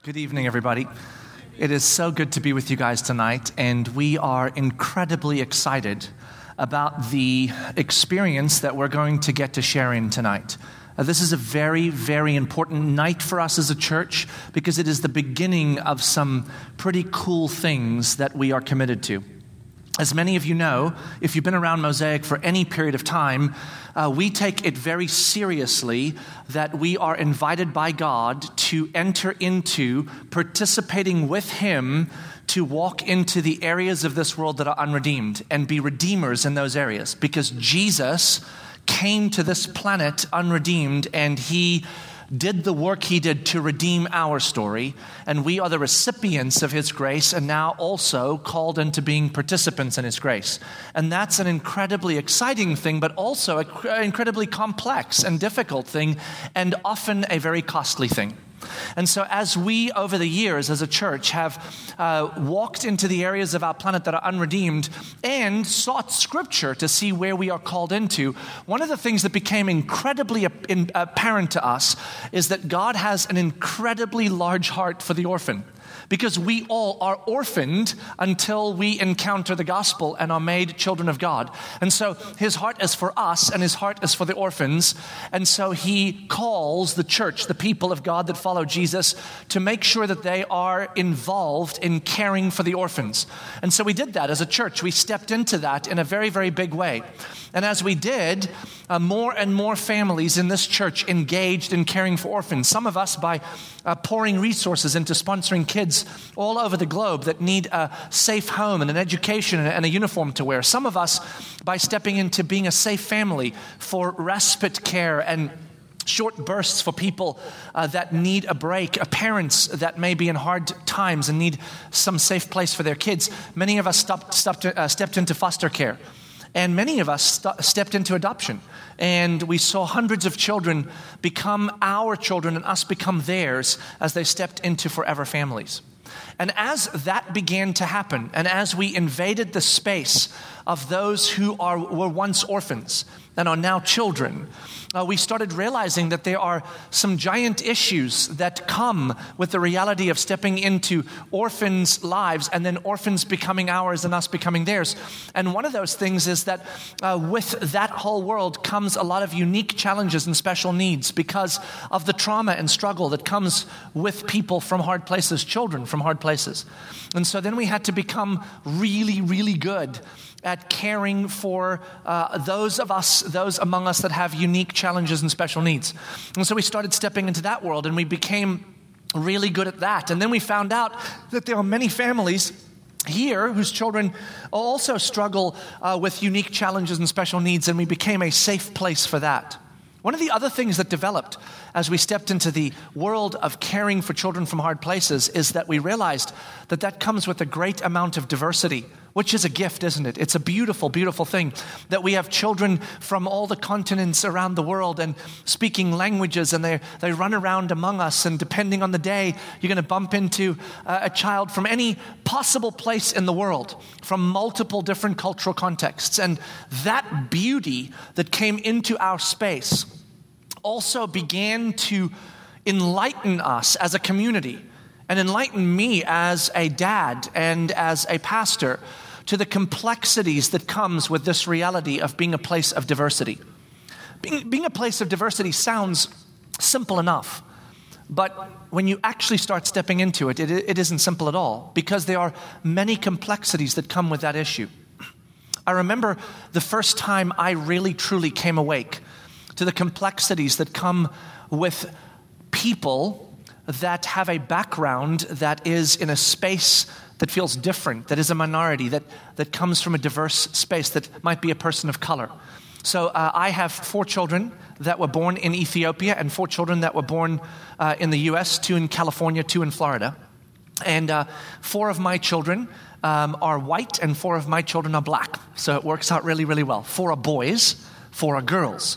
Good evening, everybody. It is so good to be with you guys tonight, and we are incredibly excited about the experience that we're going to get to share in tonight. This is a very, very important night for us as a church because it is the beginning of some pretty cool things that we are committed to. As many of you know, if you've been around Mosaic for any period of time, we take it very seriously that we are invited by God to enter into participating with Him to walk into the areas of this world that are unredeemed and be redeemers in those areas. Because Jesus came to this planet unredeemed and He did the work He did to redeem our story, and we are the recipients of His grace and now also called into being participants in His grace. And that's an incredibly exciting thing, but also an incredibly complex and difficult thing, and often a very costly thing. And so as we, over the years as a church, have walked into the areas of our planet that are unredeemed and sought Scripture to see where we are called into, one of the things that became incredibly apparent to us is that God has an incredibly large heart for the orphan. Because we all are orphaned until we encounter the gospel and are made children of God. And so His heart is for us and His heart is for the orphans. And so He calls the church, the people of God that follow Jesus, to make sure that they are involved in caring for the orphans. And so we did that as a church. We stepped into that in a very, very big way. And as we did, more and more families in this church engaged in caring for orphans. Some of us by pouring resources into sponsoring kids all over the globe that need a safe home and an education and a uniform to wear. Some of us by stepping into being a safe family for respite care and short bursts for people that need a break, parents that may be in hard times and need some safe place for their kids. Many of us stepped into foster care. And many of us stepped into adoption. And we saw hundreds of children become our children and us become theirs as they stepped into forever families. And as that began to happen, and as we invaded the space of those who were once orphans and are now children, we started realizing that there are some giant issues that come with the reality of stepping into orphans' lives and then orphans becoming ours and us becoming theirs. And one of those things is that with that whole world comes a lot of unique challenges and special needs because of the trauma and struggle that comes with people from hard places, children from hard places. And so then we had to become really, really good at caring for those among us that have unique challenges and special needs. And so we started stepping into that world and we became really good at that. And then we found out that there are many families here whose children also struggle with unique challenges and special needs, and we became a safe place for that. One of the other things that developed as we stepped into the world of caring for children from hard places is that we realized that that comes with a great amount of diversity, which is a gift, isn't it? It's a beautiful, beautiful thing that we have children from all the continents around the world and speaking languages, and they run around among us, and depending on the day, you're going to bump into a child from any possible place in the world, from multiple different cultural contexts. And that beauty that came into our space also began to enlighten us as a community and enlighten me as a dad and as a pastor to the complexities that comes with this reality of being a place of diversity. Being a place of diversity sounds simple enough, but when you actually start stepping into it, it isn't simple at all because there are many complexities that come with that issue. I remember the first time I really truly came awake to the complexities that come with people that have a background that is in a space that feels different, that is a minority, that comes from a diverse space, that might be a person of color. So I have 4 children that were born in Ethiopia and 4 children that were born in the U.S., 2 in California, 2 in Florida. And 4 of my children are white and 4 of my children are black. So it works out really, really well. 4 are boys, 4 are girls.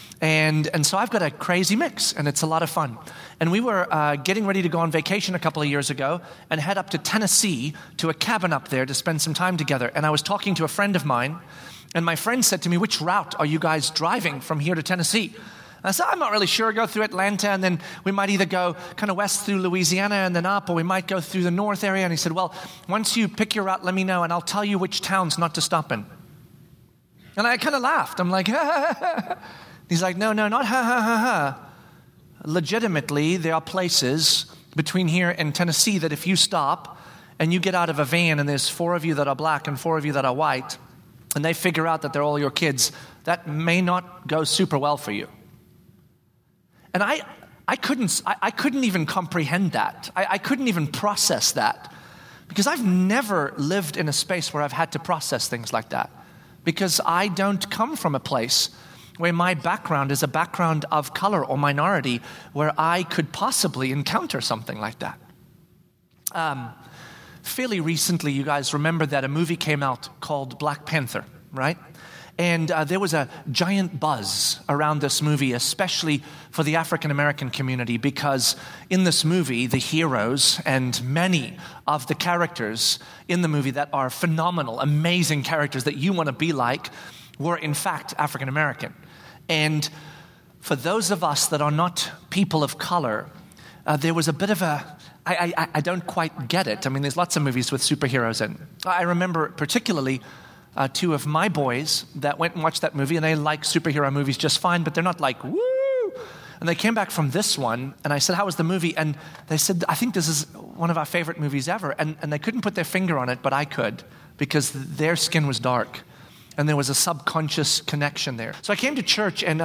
And so I've got a crazy mix, and it's a lot of fun. And we were getting ready to go on vacation a couple of years ago and head up to Tennessee to a cabin up there to spend some time together. And I was talking to a friend of mine, and my friend said to me, "Which route are you guys driving from here to Tennessee?" I said, I'm not really sure. Go through Atlanta, and then we might either go kind of west through Louisiana and then up, or we might go through the north area. And he said, well, once you pick your route, let me know, and I'll tell you which towns not to stop in. And I kind of laughed. I'm like, ha, ha, ha, ha. He's like, no, not ha, ha, ha, ha. Legitimately, there are places between here and Tennessee that if you stop and you get out of a van and there's 4 of you that are black and 4 of you that are white, and they figure out that they're all your kids, that may not go super well for you. And I couldn't even comprehend that. I couldn't even process that, because I've never lived in a space where I've had to process things like that, because I don't come from a place where my background is a background of color or minority where I could possibly encounter something like that. Fairly recently, you guys remember that a movie came out called Black Panther, right? And there was a giant buzz around this movie, especially for the African-American community, because in this movie, the heroes and many of the characters in the movie that are phenomenal, amazing characters that you want to be like, were in fact African-American. And for those of us that are not people of color, there was a bit of I don't quite get it. I mean, there's lots of movies with superheroes in. I remember particularly 2 of my boys that went and watched that movie, and they like superhero movies just fine, but they're not like, woo! And they came back from this one, and I said, how was the movie? And they said, I think this is one of our favorite movies ever. And they couldn't put their finger on it, but I could, because their skin was dark. And there was a subconscious connection there. So I came to church, and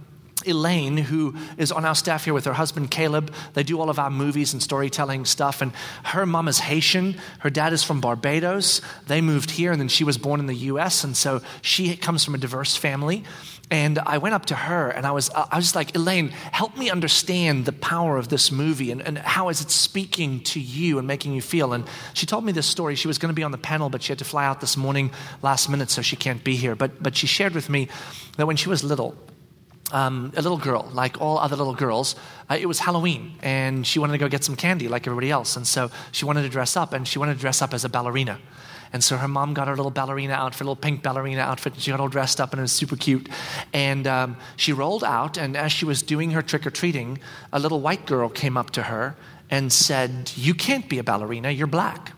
Elaine, who is on our staff here with her husband Caleb, they do all of our movies and storytelling stuff. And her mom is Haitian. Her dad is from Barbados. They moved here, and then she was born in the U.S., and so she comes from a diverse family. And I went up to her, and I was like, Elaine, help me understand the power of this movie, and how is it speaking to you and making you feel? And she told me this story. She was going to be on the panel, but she had to fly out this morning last minute, so she can't be here. But she shared with me that when she was little, a little girl, like all other little girls, it was Halloween, and she wanted to go get some candy like everybody else. And so she wanted to dress up, and she wanted to dress up as a ballerina. And so her mom got her little ballerina outfit, little pink ballerina outfit, and she got all dressed up, and it was super cute. And she rolled out, and as she was doing her trick-or-treating, a little white girl came up to her and said, you can't be a ballerina, you're black.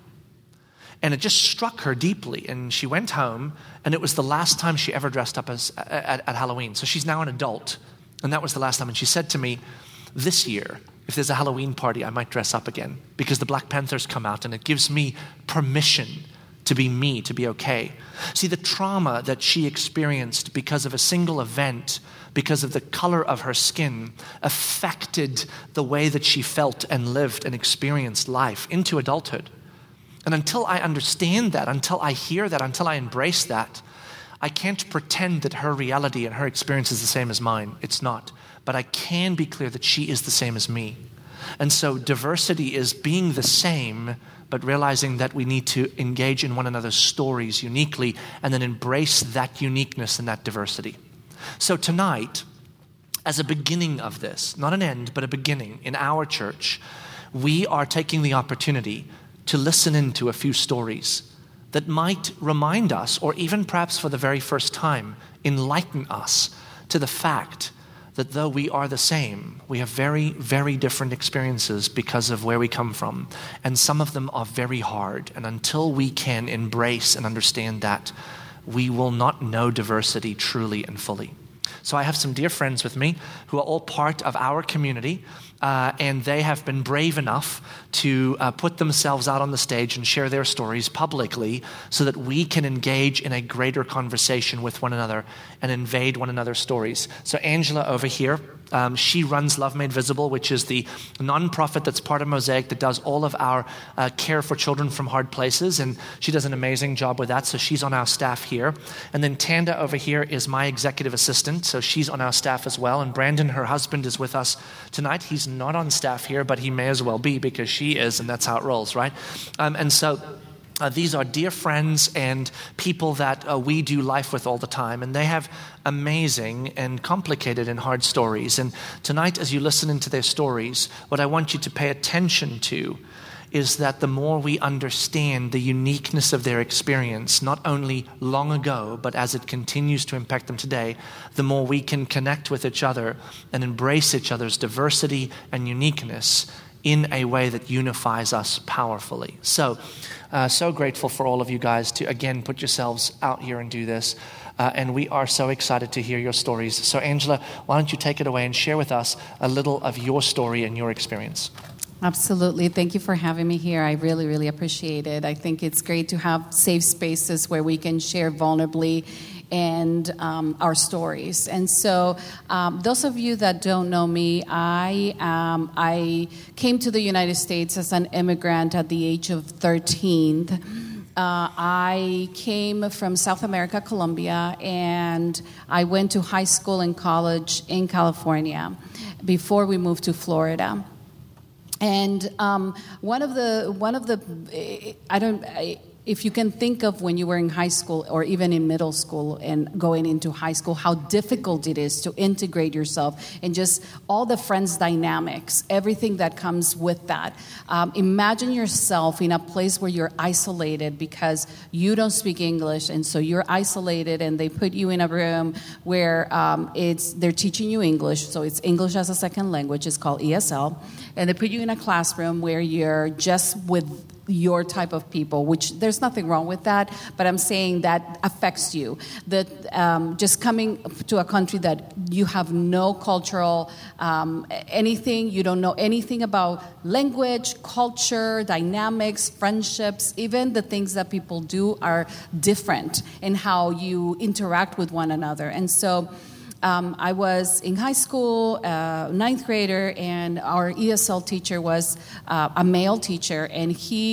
And it just struck her deeply, and she went home, and it was the last time she ever dressed up at Halloween. So she's now an adult, and that was the last time. And she said to me, this year, if there's a Halloween party, I might dress up again, because the Black Panthers come out, and it gives me permission to be me, to be okay. See, the trauma that she experienced because of a single event, because of the color of her skin, affected the way that she felt and lived and experienced life into adulthood. And until I understand that, until I hear that, until I embrace that, I can't pretend that her reality and her experience is the same as mine. It's not. But I can be clear that she is the same as me. And so diversity is being the same, but realizing that we need to engage in one another's stories uniquely and then embrace that uniqueness and that diversity. So tonight, as a beginning of this, not an end, but a beginning in our church, we are taking the opportunity to listen into a few stories that might remind us, or even perhaps for the very first time, enlighten us to the fact that though we are the same, we have very, very different experiences because of where we come from. And some of them are very hard. And until we can embrace and understand that, we will not know diversity truly and fully. So I have some dear friends with me who are all part of our community, and they have been brave enough to put themselves out on the stage and share their stories publicly so that we can engage in a greater conversation with one another and invade one another's stories. So Angela over here, she runs Love Made Visible, which is the nonprofit that's part of Mosaic that does all of our care for children from hard places, and she does an amazing job with that, so she's on our staff here. And then Tanda over here is my executive assistant, so she's on our staff as well. And Brandon, her husband, is with us tonight. He's not on staff here, but he may as well be because she is, and that's how it rolls, right? And so these are dear friends and people that we do life with all the time, and they have amazing and complicated and hard stories. And tonight, as you listen into their stories, what I want you to pay attention to is that the more we understand the uniqueness of their experience, not only long ago, but as it continues to impact them today, the more we can connect with each other and embrace each other's diversity and uniqueness in a way that unifies us powerfully. So grateful for all of you guys to, again, put yourselves out here and do this. And we are so excited to hear your stories. So Angela, why don't you take it away and share with us a little of your story and your experience? Absolutely. Thank you for having me here. I really, really appreciate it. I think it's great to have safe spaces where we can share vulnerably and our stories. And so those of you that don't know me, I came to the United States as an immigrant at the age of 13. I came from South America, Colombia, and I went to high school and college in California before we moved to Florida. And if you can think of when you were in high school or even in middle school and going into high school, how difficult it is to integrate yourself and just all the friends dynamics, everything that comes with that. Imagine yourself in a place where you're isolated because you don't speak English, and so you're isolated, and they put you in a room where they're teaching you English, so it's English as a second language. It's called ESL, and they put you in a classroom where you're just with your type of people, which there's nothing wrong with that, but I'm saying that affects you. That just coming to a country that you have no cultural anything, you don't know anything about language, culture, dynamics, friendships, even the things that people do are different in how you interact with one another. And so I was in high school, ninth grader, and our ESL teacher was a male teacher, and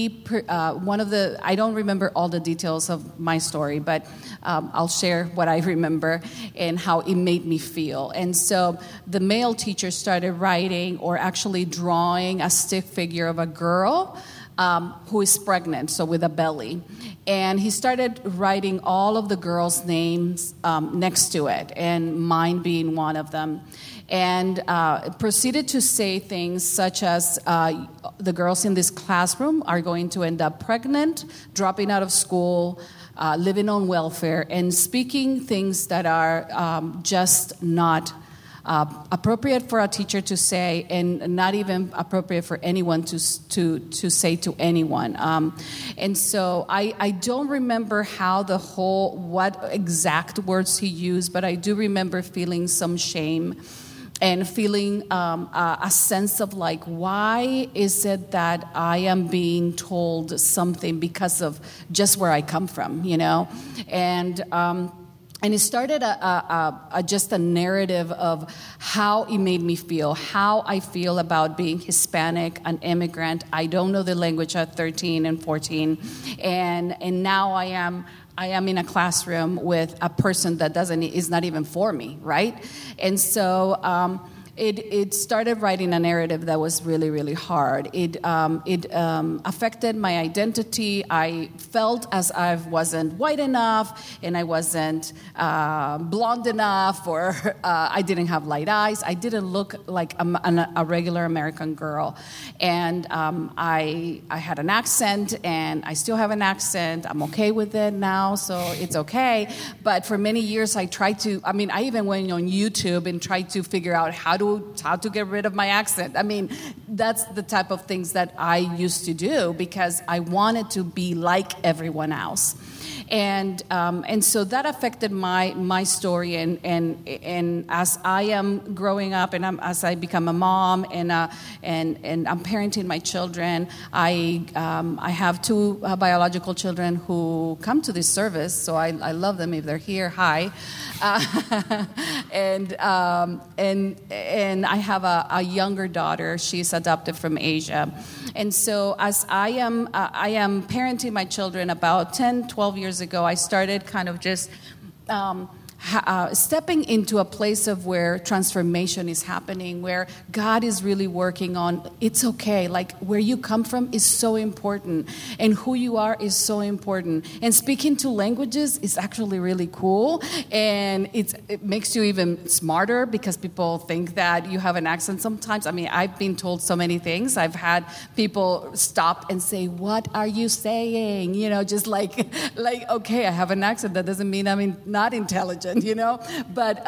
I don't remember all the details of my story, but I'll share what I remember and how it made me feel. And so the male teacher started writing or actually drawing a stick figure of a girl who is pregnant, so with a belly. And he started writing all of the girls' names next to it, and mine being one of them. And proceeded to say things such as the girls in this classroom are going to end up pregnant, dropping out of school, living on welfare, and speaking things that are just not appropriate for a teacher to say, and not even appropriate for anyone to say to anyone. And so I don't remember what exact words he used, but I do remember feeling some shame and feeling a sense of like, why is it that I am being told something because of just where I come from, you know? And it started just a narrative of how it made me feel, how I feel about being Hispanic, an immigrant. I don't know the language at 13 and 14. And now I am in a classroom with a person that is not even for me, right? And so it started writing a narrative that was really, really hard. It affected my identity. I felt as I wasn't white enough, and I wasn't blonde enough, or I didn't have light eyes. I didn't look like a regular American girl. And I had an accent, and I still have an accent. I'm okay with it now, so it's okay. But for many years, I even went on YouTube and tried to figure out how to get rid of my accent. I mean, that's the type of things that I used to do because I wanted to be like everyone else. And so that affected my story, and as I am growing up, and as I become a mom, and I'm parenting my children, I have two biological children who come to this service, so I love them if they're here. Hi, and I have a younger daughter. She's adopted from Asia, and so as I am parenting my children, about 10, 12 years ago, I started kind of just stepping into a place of where transformation is happening, where God is really working on, it's okay. Like where you come from is so important, and who you are is so important. And speaking two languages is actually really cool, and it makes you even smarter because people think that you have an accent sometimes. I mean, I've been told so many things. I've had people stop and say, "What are you saying?" You know, just like okay, I have an accent. That doesn't mean I'm not intelligent. You know, but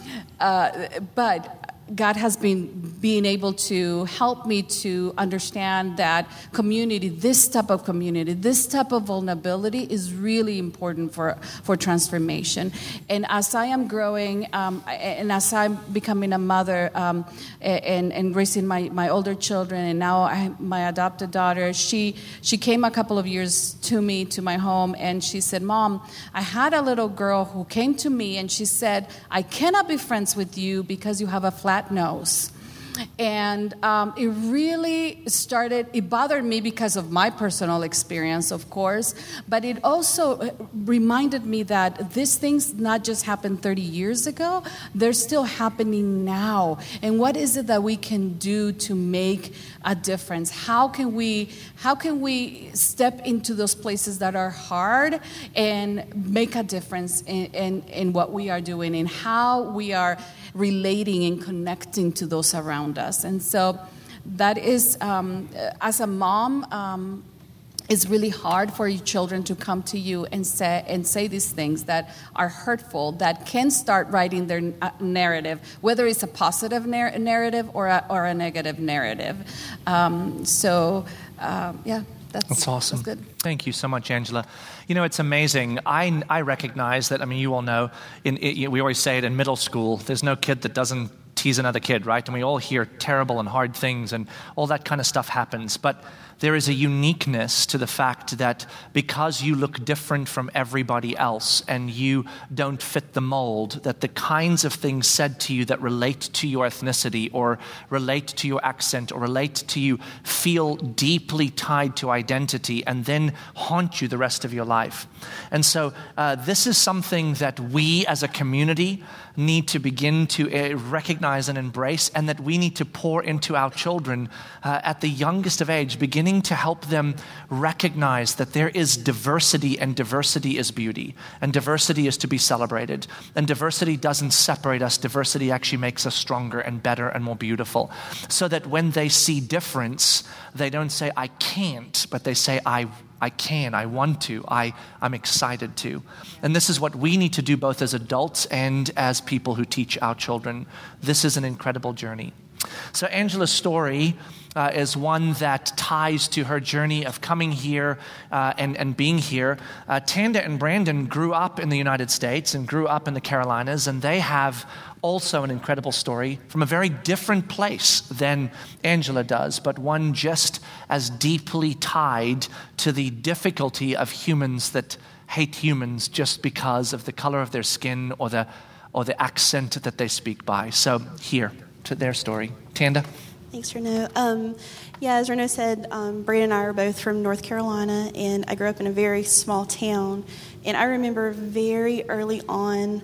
God has been being able to help me to understand that community, this type of vulnerability is really important for transformation. And as I am growing, and as I'm becoming a mother, and raising my older children, and now my adopted daughter, she came a couple of years to my home, and she said, "Mom, I had a little girl who came to me, and she said, I cannot be friends with you because you have a flat nose." And it really it bothered me because of my personal experience, of course, but it also reminded me that these things not just happened 30 years ago, they're still happening now. And what is it that we can do to make a difference? How can we step into those places that are hard and make a difference in what we are doing and how we are relating and connecting to those around us? And so that is, as a mom, it's really hard for your children to come to you and say these things that are hurtful, that can start writing their narrative, whether it's a positive narrative or a negative narrative. That's awesome. That's good. Thank you so much, Angela. You know, it's amazing. I recognize that, I mean, you all know, we always say it in middle school, there's no kid that doesn't tease another kid, right? And we all hear terrible and hard things, and all that kind of stuff happens. But there is a uniqueness to the fact that because you look different from everybody else and you don't fit the mold, that the kinds of things said to you that relate to your ethnicity or relate to your accent or relate to you feel deeply tied to identity and then haunt you the rest of your life. And so this is something that we as a community need to begin to recognize and embrace, and that we need to pour into our children at the youngest of age, beginning to help them recognize that there is diversity, and diversity is beauty, and diversity is to be celebrated, and diversity doesn't separate us. Diversity actually makes us stronger and better and more beautiful, so that when they see difference, they don't say, "I can't," but they say, I can, I want to, I'm excited to. And this is what we need to do both as adults and as people who teach our children. This is an incredible journey. So Angela's story is one that ties to her journey of coming here and being here. Tanda and Brandon grew up in the United States and grew up in the Carolinas, and they have also an incredible story from a very different place than Angela does, but one just as deeply tied to the difficulty of humans that hate humans just because of the color of their skin or the accent that they speak by. So here to their story. Tanda? Thanks, Reno. As Reno said, Brandon and I are both from North Carolina, and I grew up in a very small town. And I remember very early on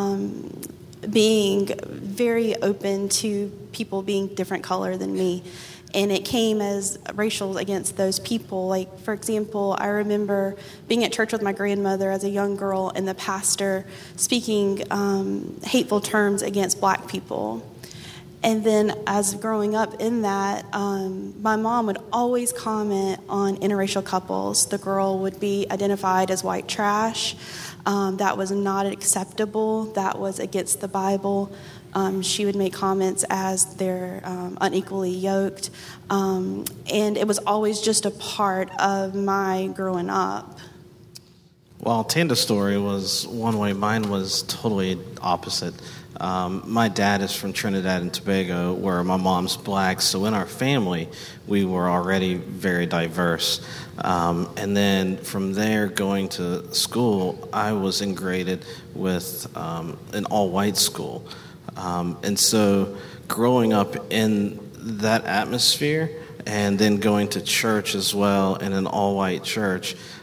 being very open to people being different color than me. And it came as racial against those people. Like, for example, I remember being at church with my grandmother as a young girl, and the pastor speaking hateful terms against black people. And then as growing up in that, my mom would always comment on interracial couples. The girl would be identified as white trash. That was not acceptable. That was against the Bible. She would make comments as they're unequally yoked. And it was always just a part of my growing up. Well, Tanda's story was one way. Mine was totally opposite. My dad is from Trinidad and Tobago, where my mom's black. So in our family, we were already very diverse. And then from there, going to school, I was integrated with an all-white school. And so growing up in that atmosphere and then going to church as well in an all-white church,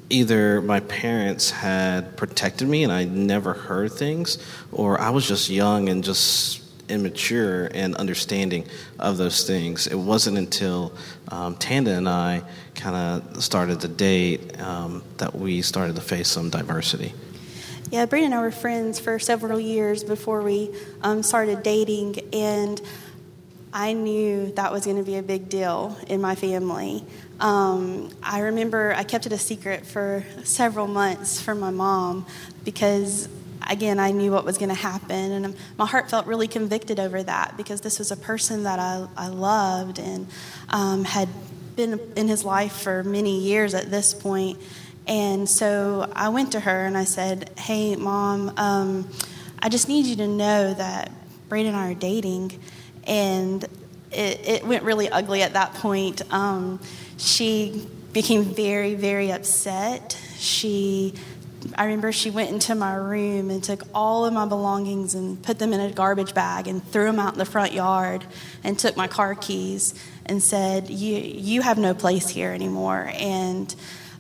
either my parents had protected me and I never heard things, or I was just young and just immature and understanding of those things. It wasn't until Tanda and I kind of started to date that we started to face some diversity. Yeah, Brandon and I were friends for several years before we started dating, and I knew that was going to be a big deal in my family. I remember I kept it a secret for several months from my mom because, again, I knew what was going to happen, and my heart felt really convicted over that because this was a person that I loved and had been in his life for many years at this point. And so I went to her and I said, "Hey, Mom, I just need you to know that Brandon and I are dating." And it went really ugly at that point. She became very, very upset. I remember she went into my room and took all of my belongings and put them in a garbage bag and threw them out in the front yard and took my car keys and said, you have no place here anymore. And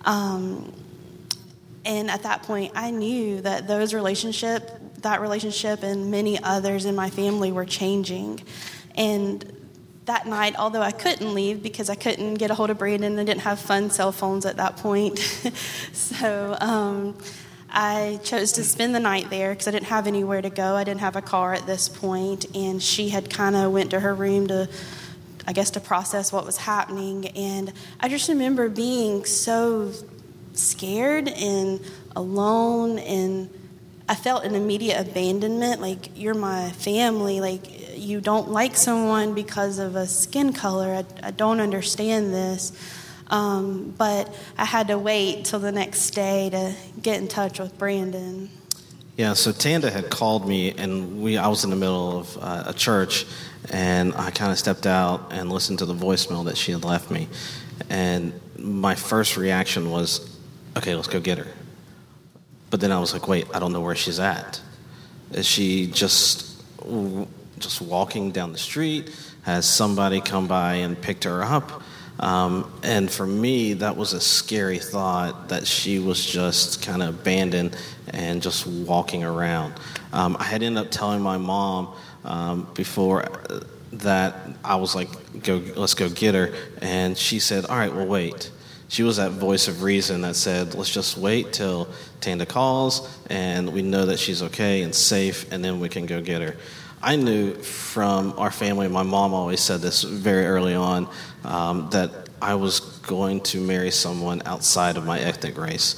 at that point, I knew that that relationship and many others in my family were changing. And that night, although I couldn't leave because I couldn't get a hold of Brandon, I didn't have fun cell phones at that point. So I chose to spend the night there because I didn't have anywhere to go. I didn't have a car at this point, and she had kind of went to her room to process what was happening. And I just remember being so scared and alone, and I felt an immediate abandonment, like, you're my family, like, you don't like someone because of a skin color. I don't understand this. But I had to wait till the next day to get in touch with Brandon. Yeah, so Tanda had called me, and I was in the middle of a church, and I kind of stepped out and listened to the voicemail that she had left me. And my first reaction was, okay, let's go get her. But then I was like, wait, I don't know where she's at. Is she just walking down the street? Has somebody come by and picked her up? And for me, that was a scary thought that she was just kind of abandoned and just walking around. I had ended up telling my mom before that I was like, let's go get her. And she said, all right, well, wait. She was that voice of reason that said, let's just wait till Tanda calls and we know that she's okay and safe, and then we can go get her. I knew from our family, my mom always said this very early on, that I was going to marry someone outside of my ethnic race.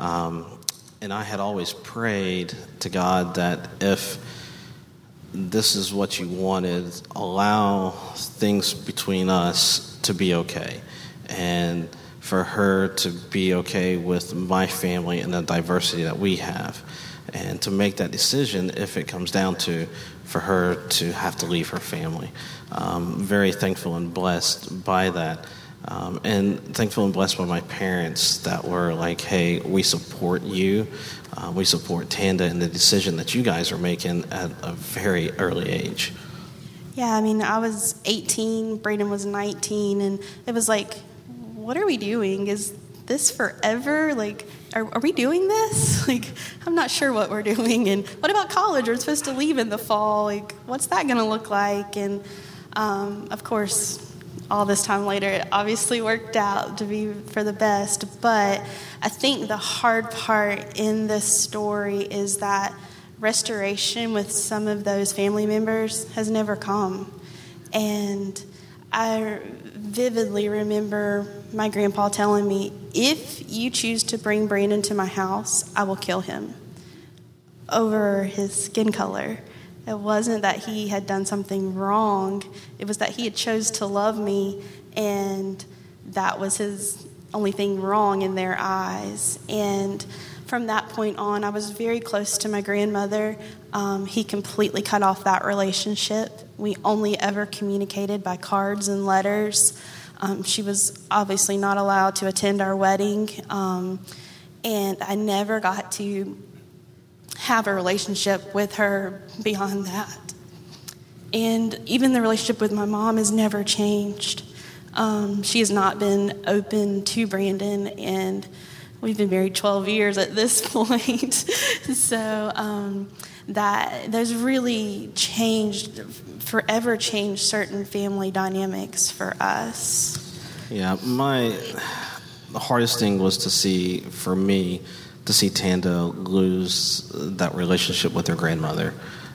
And I had always prayed to God that if this is what you wanted, allow things between us to be okay. And for her to be okay with my family and the diversity that we have. And to make that decision if it comes down to for her to have to leave her family. Very thankful and blessed by that. And thankful and blessed by my parents that were like, hey, we support you. We support Tanda in the decision that you guys are making at a very early age. Yeah, I mean, I was 18, Brandon was 19, and it was like, what are we doing? Is this forever? Like, are we doing this? Like, I'm not sure what we're doing. And what about college? We're supposed to leave in the fall. Like, what's that going to look like? And, of course, all this time later, it obviously worked out to be for the best. But I think the hard part in this story is that restoration with some of those family members has never come. And I vividly remember my grandpa telling me, if you choose to bring Brandon to my house, I will kill him over his skin color. It wasn't that he had done something wrong. It was that he had chose to love me, and that was his only thing wrong in their eyes. And from that point on, I was very close to my grandmother. He completely cut off that relationship. We only ever communicated by cards and letters. She was obviously not allowed to attend our wedding. And I never got to have a relationship with her beyond that. And even the relationship with my mom has never changed. She has not been open to Brandon, and we've been married 12 years at this point. So that those really forever changed certain family dynamics for us. Yeah, the hardest thing was for me to see Tanda lose that relationship with her grandmother.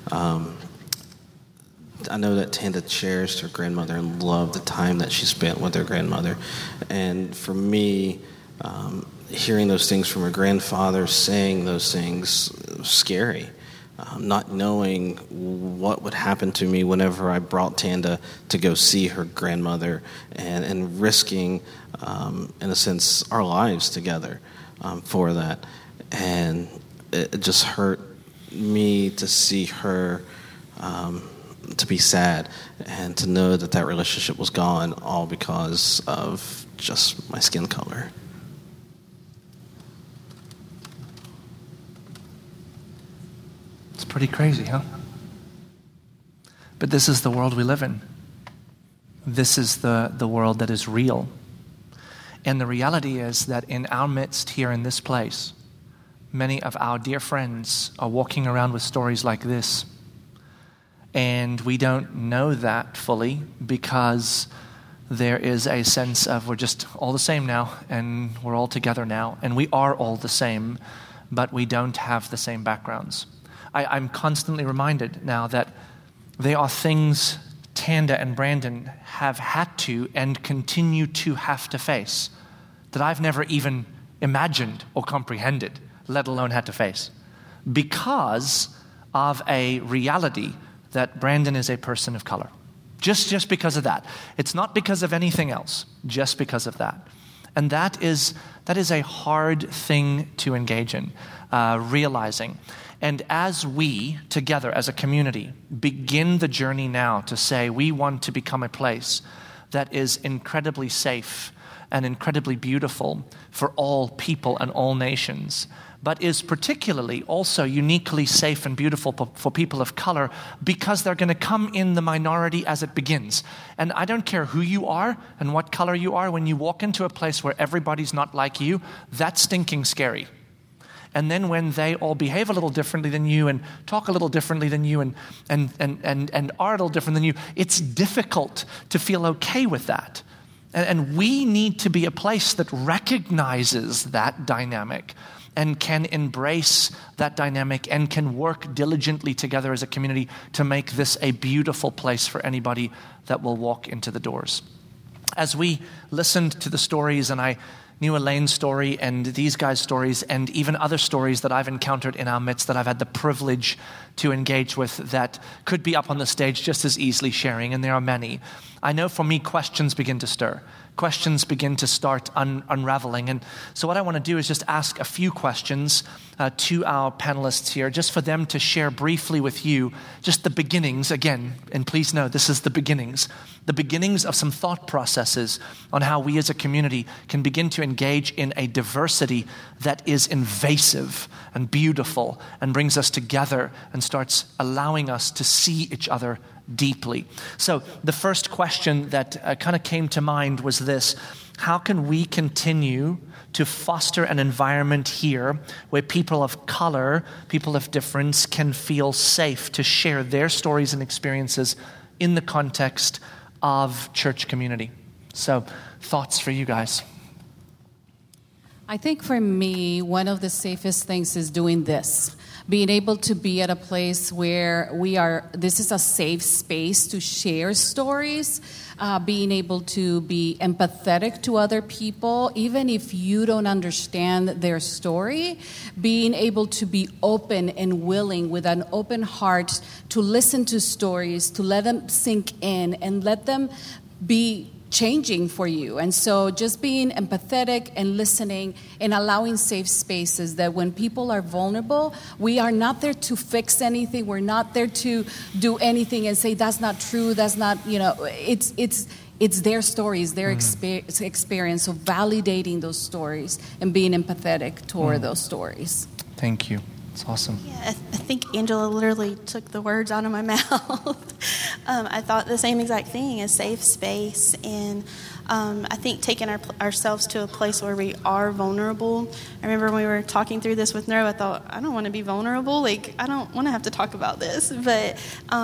I know that Tanda cherished her grandmother and loved the time that she spent with her grandmother. And for me, hearing those things from her grandfather, saying those things, was scary. Not knowing what would happen to me whenever I brought Tanda to go see her grandmother, and risking, in a sense, our lives together for that. And it just hurt me to see her to be sad and to know that relationship was gone, all because of just my skin color. It's pretty crazy, huh? But this is the world we live in. This is the world that is real. And the reality is that in our midst here in this place, many of our dear friends are walking around with stories like this. And we don't know that fully because there is a sense of we're just all the same now and we're all together now. And we are all the same, but we don't have the same backgrounds. I'm constantly reminded now that there are things Tanda and Brandon have had to and continue to have to face that I've never even imagined or comprehended, let alone had to face, because of a reality that Brandon is a person of color. Just because of that. It's not because of anything else, just because of that. And that is a hard thing to engage in, realizing. And as we, together as a community, begin the journey now to say we want to become a place that is incredibly safe and incredibly beautiful for all people and all nations, but is particularly also uniquely safe and beautiful for people of color because they're going to come in the minority as it begins. And I don't care who you are and what color you are, when you walk into a place where everybody's not like you, that's stinking scary. And then when they all behave a little differently than you and talk a little differently than you and are a little different than you, it's difficult to feel okay with that. And we need to be a place that recognizes that dynamic and can embrace that dynamic and can work diligently together as a community to make this a beautiful place for anybody that will walk into the doors. As we listened to the stories, and I knew Elaine's story and these guys' stories and even other stories that I've encountered in our midst that I've had the privilege to engage with that could be up on the stage just as easily sharing, and there are many. I know for me, questions begin to stir. Questions begin to start unraveling. And so what I want to do is just ask a few questions to our panelists here, just for them to share briefly with you just the beginnings, again, and please know this is the beginnings of some thought processes on how we as a community can begin to engage in a diversity that is invasive and beautiful and brings us together and starts allowing us to see each other deeply. So the first question that kind of came to mind was this: how can we continue to foster an environment here where people of color, people of difference can feel safe to share their stories and experiences in the context of church community? So thoughts for you guys? I think for me, one of the safest things is doing this. Being able to be at a place where this is a safe space to share stories, being able to be empathetic to other people, even if you don't understand their story, being able to be open and willing with an open heart to listen to stories, to let them sink in and let them be changing for you. And so just being empathetic and listening and allowing safe spaces that when people are vulnerable, we are not there to fix anything. We're not there to do anything and say, that's not true. That's not, it's their stories, their experience. So validating those stories and being empathetic toward those stories. Thank you. It's awesome. Yeah, I think Angela literally took the words out of my mouth. I thought the same exact thing, a safe space. And I think taking ourselves to a place where we are vulnerable. I remember when we were talking through this with Nero, I thought, I don't want to be vulnerable. Like, I don't want to have to talk about this. But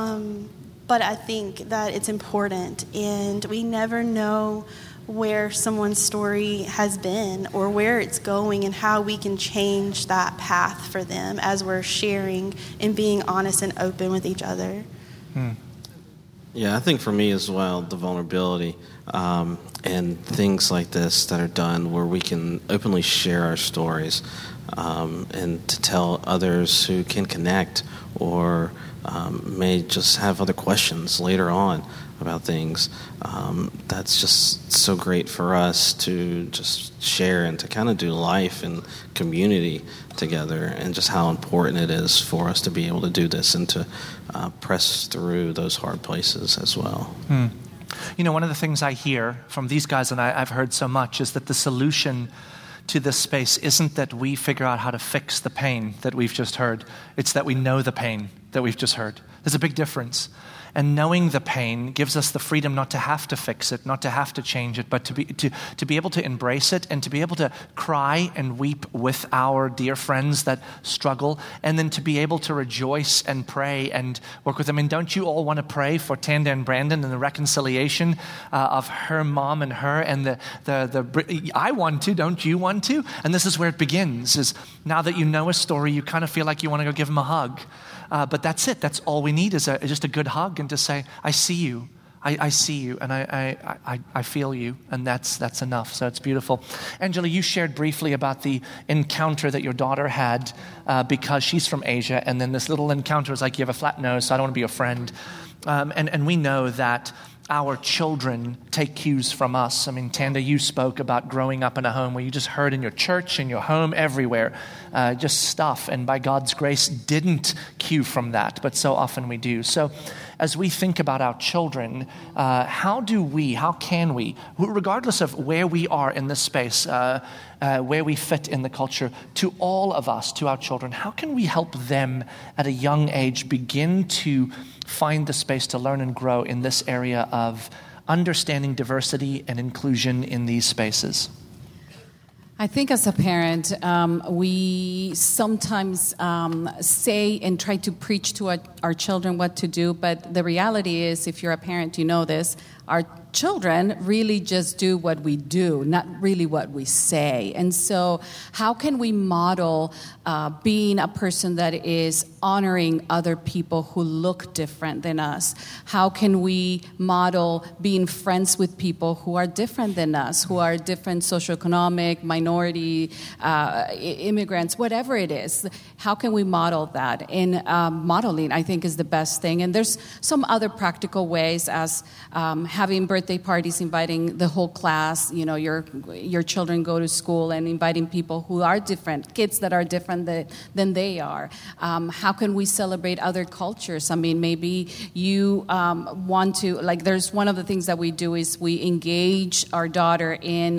I think that it's important, and we never know where someone's story has been or where it's going and how we can change that path for them as we're sharing and being honest and open with each other. Yeah, I think for me as well, the vulnerability and things like this that are done where we can openly share our stories and to tell others who can connect or may just have other questions later on about things. That's just so great for us to just share and to kind of do life and community together, and just how important it is for us to be able to do this and to press through those hard places as well. You know, one of the things I hear from these guys, and I've heard so much, is that the solution to this space isn't that we figure out how to fix the pain that we've just heard. It's that we know the pain that we've just heard. There's a big difference. And knowing the pain gives us the freedom not to have to fix it, not to have to change it, but to be able to embrace it and to be able to cry and weep with our dear friends that struggle, and then to be able to rejoice and pray and work with them. And don't you all want to pray for Tanda and Brandon and the reconciliation of her mom and her, and I want to, don't you want to? And this is where it begins, is now that you know a story, you kind of feel like you want to go give them a hug. But that's it. That's all we need is just a good hug and to say, I see you. I see you, and I feel you, and that's enough. So it's beautiful. Angela, you shared briefly about the encounter that your daughter had because she's from Asia, and then this little encounter was like, you have a flat nose, so I don't want to be your friend. And we know that our children take cues from us. I mean, Tanda, you spoke about growing up in a home where you just heard in your church, in your home, everywhere, just stuff, and by God's grace didn't cue from that, but so often we do. So as we think about our children, how can we, regardless of where we are in this space, where we fit in the culture, to all of us, to our children, how can we help them at a young age begin to find the space to learn and grow in this area of understanding diversity and inclusion in these spaces? I think as a parent, we sometimes say and try to preach to our children what to do, but the reality is, if you're a parent, you know this, our children really just do what we do, not really what we say. And so how can we model being a person that is honoring other people who look different than us? How can we model being friends with people who are different than us, who are different socioeconomic, minority, immigrants, whatever it is? How can we model that? And modeling, I think, is the best thing. And there's some other practical ways, as having birthday parties, inviting the whole class, you know, your children go to school, and inviting people who are different, kids that are different than they are. How can we celebrate other cultures? I mean, maybe you want to, like, there's one of the things that we do is we engage our daughter in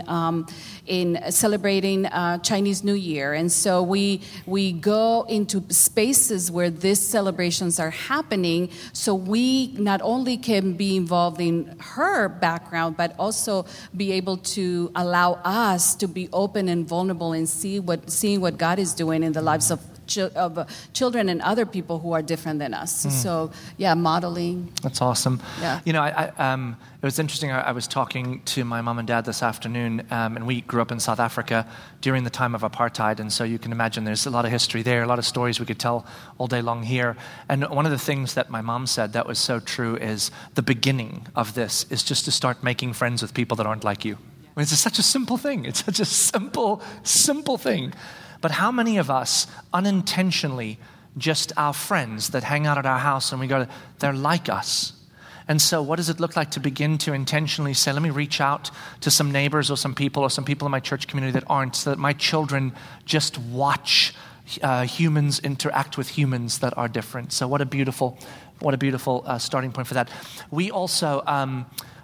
celebrating Chinese New Year. And so we go into spaces where these celebrations are happening, so we not only can be involved in her background, but also be able to allow us to be open and vulnerable and seeing what God is doing in the lives of children and other people who are different than us. So, yeah, modeling. That's awesome. Yeah. You know, it was interesting. I was talking to my mom and dad this afternoon, and we grew up in South Africa during the time of apartheid, and so you can imagine there's a lot of history there, a lot of stories we could tell all day long here. And one of the things that my mom said that was so true is the beginning of this is just to start making friends with people that aren't like you. I mean, it's such a simple thing. It's such a simple thing. But how many of us unintentionally, just our friends that hang out at our house and we go, they're like us. And so what does it look like to begin to intentionally say, let me reach out to some neighbors or some people in my church community that aren't, so that my children just watch humans interact with humans that are different. So what a beautiful starting point for that. We also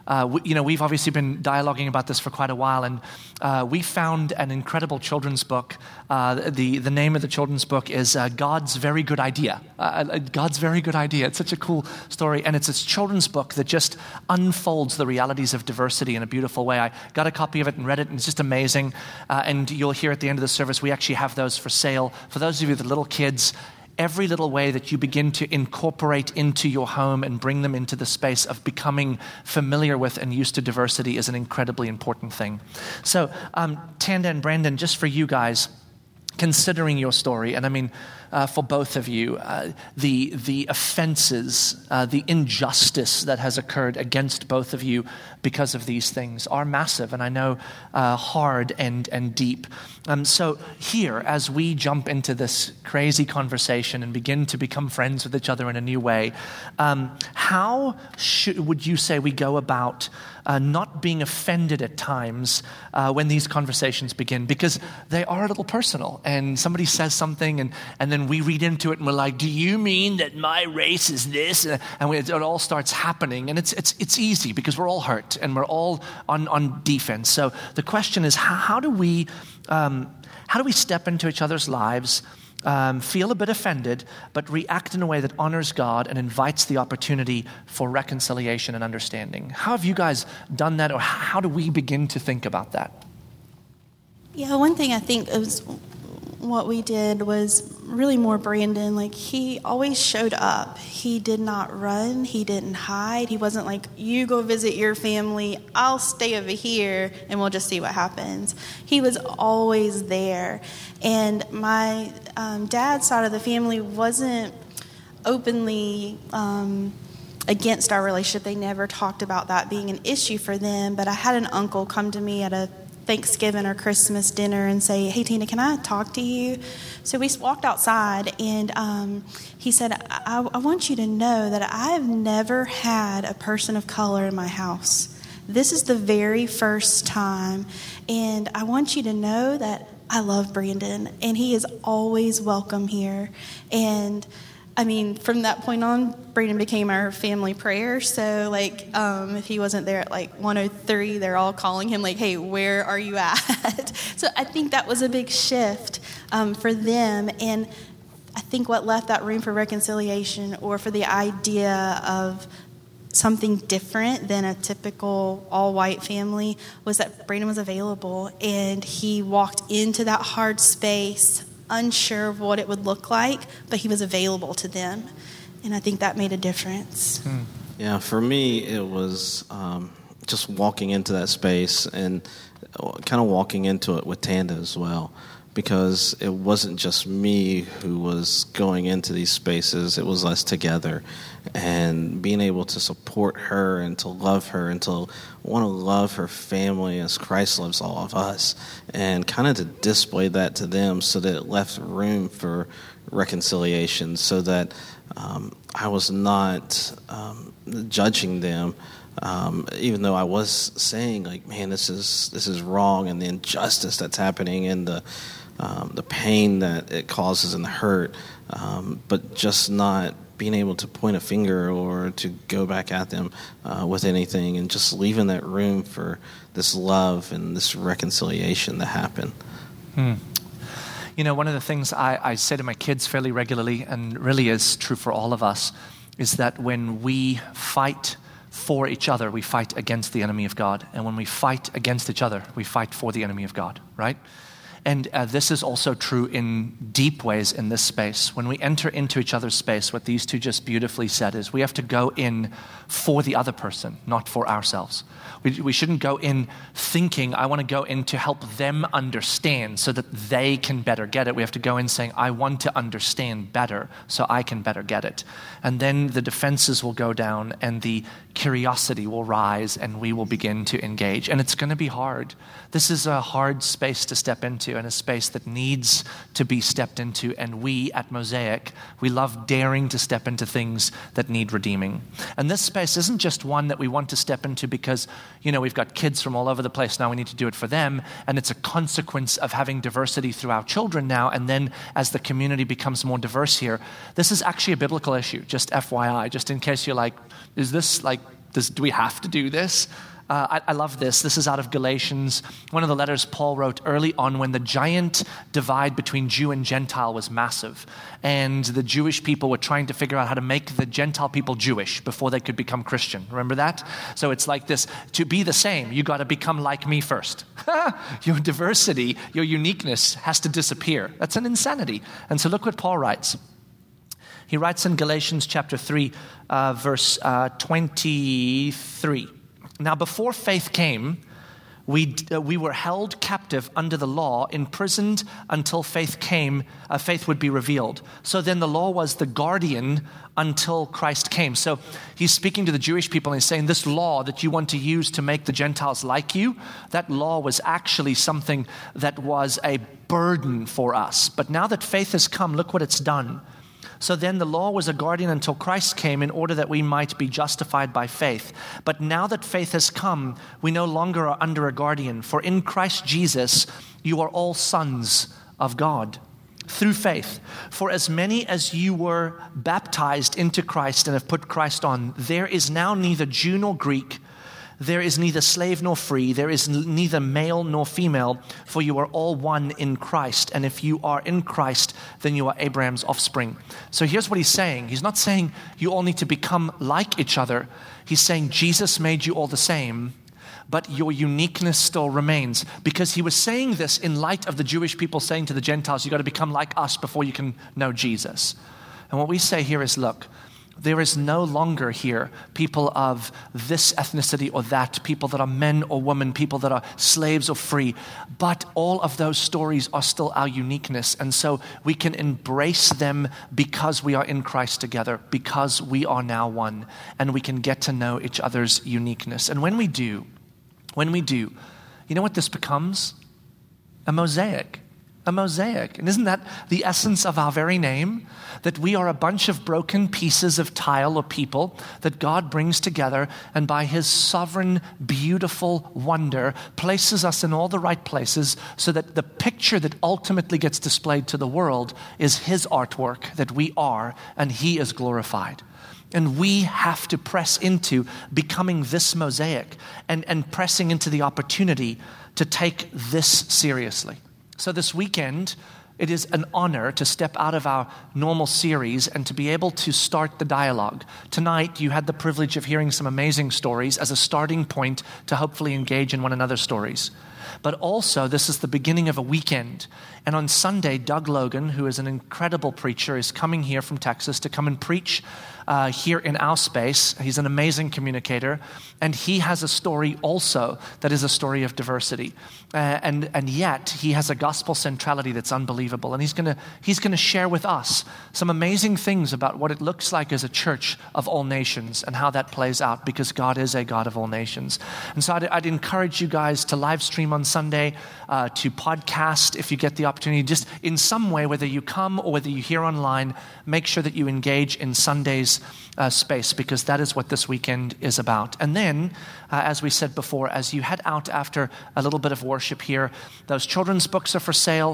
we've obviously been dialoguing about this for quite a while, and we found an incredible children's book. The name of the children's book is God's Very Good Idea. God's Very Good Idea. It's such a cool story, and it's this children's book that just unfolds the realities of diversity in a beautiful way. I got a copy of it and read it, and it's just amazing. And you'll hear at the end of the service, we actually have those for sale. For those of you with little kids, every little way that you begin to incorporate into your home and bring them into the space of becoming familiar with and used to diversity is an incredibly important thing. So, Tanda and Brandon, just for you guys, considering your story, and I mean, for both of you, the offenses, the injustice that has occurred against both of you because of these things are massive, and I know hard and deep. So here, as we jump into this crazy conversation and begin to become friends with each other in a new way, how would you say we go about not being offended at times when these conversations begin? Because they are a little personal, and somebody says something, and then we read into it, and we're like, do you mean that my race is this? And it all starts happening, and it's easy because we're all hurt, and we're all on defense. So the question is, how do we step into each other's lives, feel a bit offended, but react in a way that honors God and invites the opportunity for reconciliation and understanding? How have you guys done that, or how do we begin to think about that? Yeah, one thing I think is what we did was really more Brandon. Like, he always showed up. He did not run. He didn't hide. He wasn't like, you go visit your family, I'll stay over here, and we'll just see what happens. He was always there. And my dad's side of the family wasn't openly against our relationship. They never talked about that being an issue for them. But I had an uncle come to me at a Thanksgiving or Christmas dinner and say, hey, Tina, can I talk to you? So we walked outside, and he said, I want you to know that I've never had a person of color in my house. This is the very first time, and I want you to know that I love Brandon, and he is always welcome here. And I mean, from that point on, Brandon became our family prayer. So, like, if he wasn't there at, 1:03, they're all calling him, like, hey, where are you at? So I think that was a big shift for them. And I think what left that room for reconciliation, or for the idea of something different than a typical all-white family, was that Brandon was available. And he walked into that hard space unsure of what it would look like, but he was available to them. And I think that made a difference. Yeah, for me, it was just walking into that space and kind of walking into it with Tanda as well, because it wasn't just me who was going into these spaces, it was us together. And being able to support her and to love her and to want to love her family as Christ loves all of us, and kind of to display that to them so that it left room for reconciliation, so that I was not judging them, even though I was saying, like, man, this is wrong, and the injustice that's happening, and the pain that it causes and the hurt, but just not being able to point a finger or to go back at them with anything, and just leaving that room for this love and this reconciliation to happen. You know, one of the things I say to my kids fairly regularly, and really is true for all of us, is that when we fight for each other, we fight against the enemy of God. And when we fight against each other, we fight for the enemy of God, right? And this is also true in deep ways in this space. When we enter into each other's space, what these two just beautifully said is we have to go in for the other person, not for ourselves. We shouldn't go in thinking, I want to go in to help them understand so that they can better get it. We have to go in saying, I want to understand better so I can better get it. And then the defenses will go down and the curiosity will rise and we will begin to engage. And it's going to be hard. This is a hard space to step into, and a space that needs to be stepped into. And we at Mosaic, we love daring to step into things that need redeeming. And this space isn't just one that we want to step into because, you know, we've got kids from all over the place now, we need to do it for them, and it's a consequence of having diversity through our children now, and then as the community becomes more diverse here. This is actually a biblical issue, just FYI, just in case you're like, is this like Do we have to do this? I love this. This is out of Galatians, one of the letters Paul wrote early on when the giant divide between Jew and Gentile was massive. And the Jewish people were trying to figure out how to make the Gentile people Jewish before they could become Christian. Remember that? So it's like this, to be the same, you got to become like me first. Your diversity, your uniqueness has to disappear. That's an insanity. And so look what Paul writes. He writes in Galatians chapter 3, verse 23. Now, before faith came, we were held captive under the law, imprisoned until faith came, faith would be revealed. So then the law was the guardian until Christ came. So he's speaking to the Jewish people and he's saying this law that you want to use to make the Gentiles like you, that law was actually something that was a burden for us. But now that faith has come, look what it's done. So then the law was a guardian until Christ came in order that we might be justified by faith. But now that faith has come, we no longer are under a guardian. For in Christ Jesus, you are all sons of God through faith. For as many as you were baptized into Christ and have put Christ on, there is now neither Jew nor Greek, there is neither slave nor free, there is neither male nor female, for you are all one in Christ. And if you are in Christ, then you are Abraham's offspring. So here's what he's saying. He's not saying you all need to become like each other. He's saying Jesus made you all the same, but your uniqueness still remains. Because he was saying this in light of the Jewish people saying to the Gentiles, you got to become like us before you can know Jesus. And what we say here is, look, there is no longer here people of this ethnicity or that, people that are men or women, people that are slaves or free. But all of those stories are still our uniqueness. And so we can embrace them because we are in Christ together, because we are now one, and we can get to know each other's uniqueness. And when we do, you know what this becomes? A mosaic. A mosaic. And isn't that the essence of our very name? That we are a bunch of broken pieces of tile or people that God brings together and by his sovereign, beautiful wonder places us in all the right places so that the picture that ultimately gets displayed to the world is his artwork that we are, and he is glorified. And we have to press into becoming this mosaic and pressing into the opportunity to take this seriously. So this weekend, it is an honor to step out of our normal series and to be able to start the dialogue. Tonight, you had the privilege of hearing some amazing stories as a starting point to hopefully engage in one another's stories. But also, this is the beginning of a weekend. And on Sunday, Doug Logan, who is an incredible preacher, is coming here from Texas to come and preach here in our space. He's an amazing communicator. And he has a story also that is a story of diversity. And yet, he has a gospel centrality that's unbelievable. And he's gonna share with us some amazing things about what it looks like as a church of all nations and how that plays out, because God is a God of all nations. And so I'd encourage you guys to live stream on Sunday, to podcast if you get the opportunity. Just in some way, whether you come or whether you hear online, make sure that you engage in Sunday's space, because that is what this weekend is about. And then, as we said before, as you head out after a little bit of worship here, those children's books are for sale.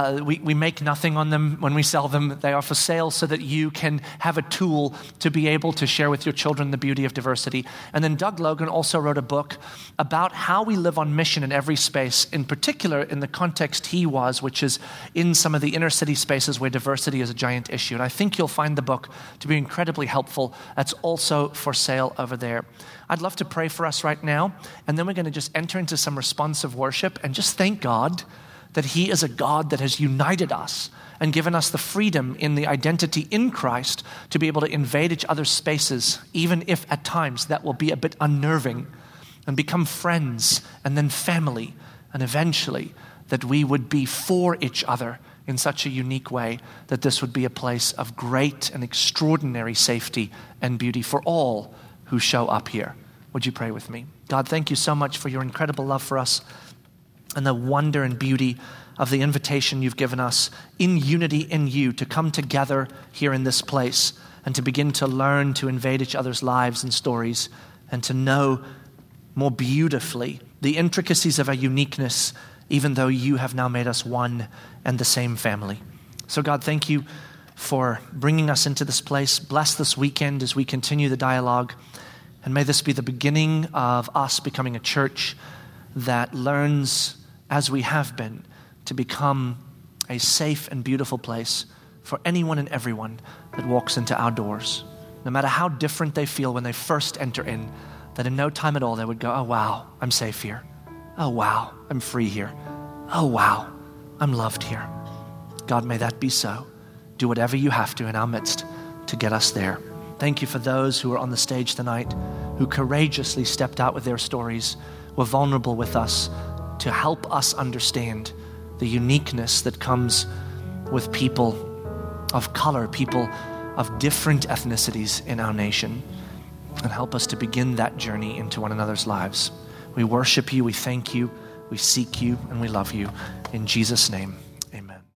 We make nothing on them when we sell them. They are for sale so that you can have a tool to be able to share with your children the beauty of diversity. And then Doug Logan also wrote a book about how we live on mission in every space, in particular in the context he was, which is in some of the inner city spaces where diversity is a giant issue. And I think you'll find the book to be incredibly helpful. That's also for sale over there. I'd love to pray for us right now, and then we're going to just enter into some responsive worship and just thank God that he is a God that has united us and given us the freedom in the identity in Christ to be able to invade each other's spaces, even if at times that will be a bit unnerving, and become friends and then family, and eventually that we would be for each other in such a unique way that this would be a place of great and extraordinary safety and beauty for all who show up here. Would you pray with me? God, thank you so much for your incredible love for us and the wonder and beauty of the invitation you've given us in unity in you to come together here in this place and to begin to learn to invade each other's lives and stories and to know more beautifully the intricacies of our uniqueness, even though you have now made us one and the same family. So God, thank you for bringing us into this place. Bless this weekend as we continue the dialogue. And may this be the beginning of us becoming a church that learns, as we have been, to become a safe and beautiful place for anyone and everyone that walks into our doors. No matter how different they feel when they first enter in, that in no time at all they would go, oh wow, I'm safe here. Oh wow, I'm free here. Oh wow, I'm loved here. God, may that be so. Do whatever you have to in our midst to get us there. Thank you for those who are on the stage tonight, who courageously stepped out with their stories, were vulnerable with us to help us understand the uniqueness that comes with people of color, people of different ethnicities in our nation, and help us to begin that journey into one another's lives. We worship you, we thank you, we seek you, and we love you. In Jesus' name.